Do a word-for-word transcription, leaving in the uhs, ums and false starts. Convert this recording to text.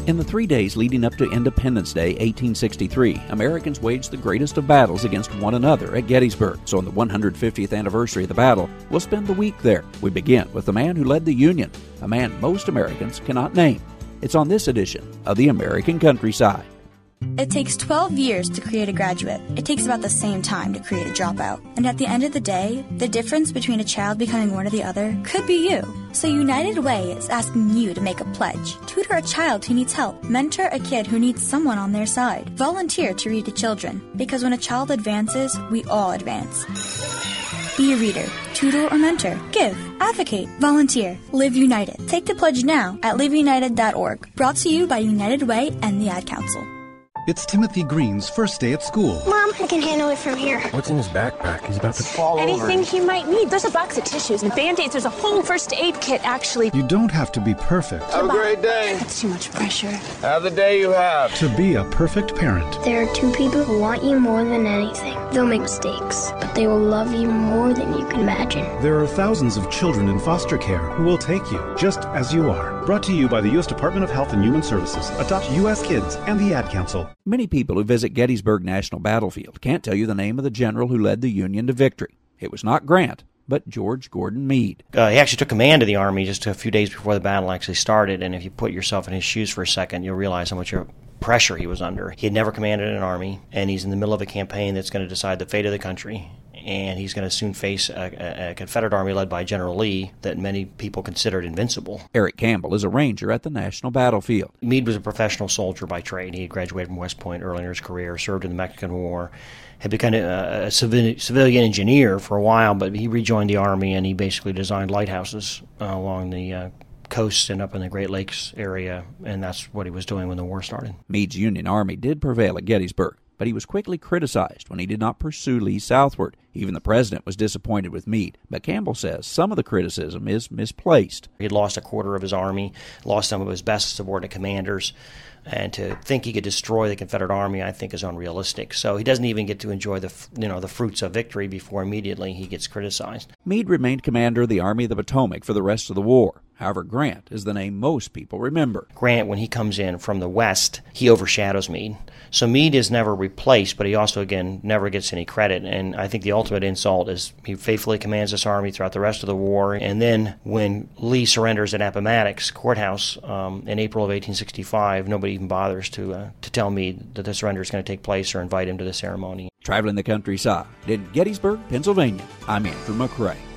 In the three days leading up to Independence Day, eighteen sixty-three, Americans waged the greatest of battles against one another at Gettysburg. So on the one hundred fiftieth anniversary of the battle, we'll spend the week there. We begin with the man who led the Union, a man most Americans cannot name. It's on this edition of The American Countryside. It takes twelve years to create a graduate. It takes about the same time to create a dropout. And at the end of the day, the difference between a child becoming one or the other could be you. So United Way is asking you to make a pledge. Tutor a child who needs help. Mentor a kid who needs someone on their side. Volunteer to read to children. Because when a child advances, we all advance. Be a reader, tutor or mentor. Give, advocate, volunteer. Live United. Take the pledge now at live united dot org. Brought to you by United Way and the Ad Council. It's Timothy Green's first day at school. Mom, I can handle it from here. What's in his backpack? He's about to fall Anything over. Anything he might need. There's a box of tissues and Band-Aids. There's a whole first aid kit, actually. You don't have to be perfect. Have a great day. That's too much pressure. Have the day you have. To be a perfect parent. There are two people who want you more than anything. They'll make mistakes, but they will love you more than you can imagine. There are thousands of children in foster care who will take you just as you are. Brought to you by the U S Department of Health and Human Services, Adopt U S Kids, and the Ad Council. Many people who visit Gettysburg National Battlefield can't tell you the name of the general who led the Union to victory. It was not Grant, but George Gordon Meade. Uh, he actually took command of the Army just a few days before the battle actually started, and if you put yourself in his shoes for a second, you'll realize how much pressure he was under. He had never commanded an army, and he's in the middle of a campaign that's going to decide the fate of the country, and he's going to soon face a, a, a Confederate Army led by General Lee that many people considered invincible. Eric Campbell is a ranger at the National Battlefield. Meade was a professional soldier by trade. He had graduated from West Point early in his career, served in the Mexican War, had become a, a civil, civilian engineer for a while, but he rejoined the Army, and he basically designed lighthouses uh, along the uh, coast and up in the Great Lakes area, and that's what he was doing when the war started. Meade's Union Army did prevail at Gettysburg, but he was quickly criticized when he did not pursue Lee southward. Even the president was disappointed with Meade, but Campbell says some of the criticism is misplaced. He had lost a quarter of his army, lost some of his best subordinate commanders, and to think he could destroy the Confederate Army, I think, is unrealistic. So he doesn't even get to enjoy the, you know, the fruits of victory before immediately he gets criticized. Meade remained commander of the Army of the Potomac for the rest of the war. However, Grant is the name most people remember. Grant, when he comes in from the west, he overshadows Meade. So Meade is never replaced, but he also, again, never gets any credit. And I think the ultimate insult is he faithfully commands this army throughout the rest of the war. And then when Lee surrenders at Appomattox Courthouse um, in April of eighteen sixty-five, nobody even bothers to uh, to tell Meade that the surrender is going to take place or invite him to the ceremony. Traveling the countryside in Gettysburg, Pennsylvania, I'm Andrew McCrae.